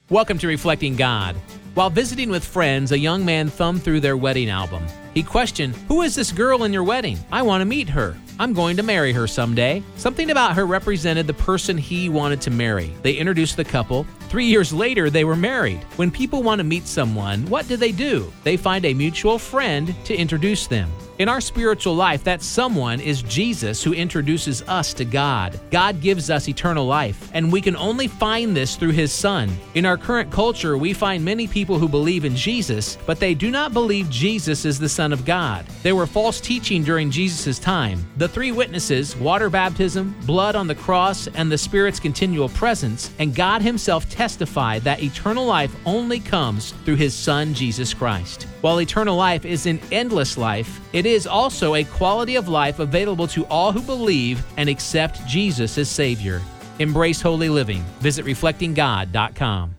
Welcome to Reflecting God. While visiting with friends, a young man thumbed through their wedding album. He questioned, "Who is this girl in your wedding? I want to meet her. I'm going to marry her someday." Something about her represented the person he wanted to marry. They introduced the couple. 3 years later, they were married. When people want to meet someone, what do? They find a mutual friend to introduce them. In our spiritual life, that someone is Jesus, who introduces us to God. God gives us eternal life, and we can only find this through His Son. In our current culture, we find many people who believe in Jesus, but they do not believe Jesus is the Son of God. There were false teaching during Jesus' time. The three witnesses, water baptism, blood on the cross, and the Spirit's continual presence, and God Himself testified that eternal life only comes through His Son, Jesus Christ. While eternal life is an endless life, it is also a quality of life available to all who believe and accept Jesus as Savior. Embrace holy living. Visit reflectinggod.com.